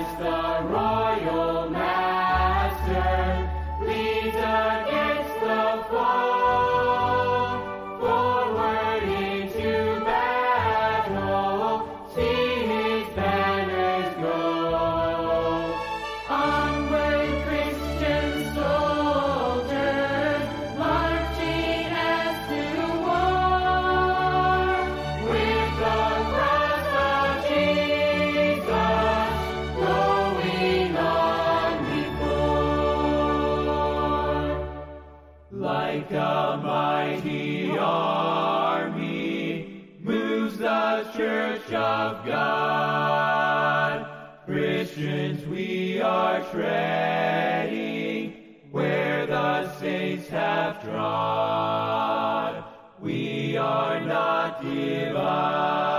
Christ the royal master leads against the foe, forward into battle, see his banners go. Onward, Christian soldiers, marching as to war, with the cross of Jesus going on before. Like a mighty army moves the Church of God. Christians, we are treading where the saints have trod. We are not divided.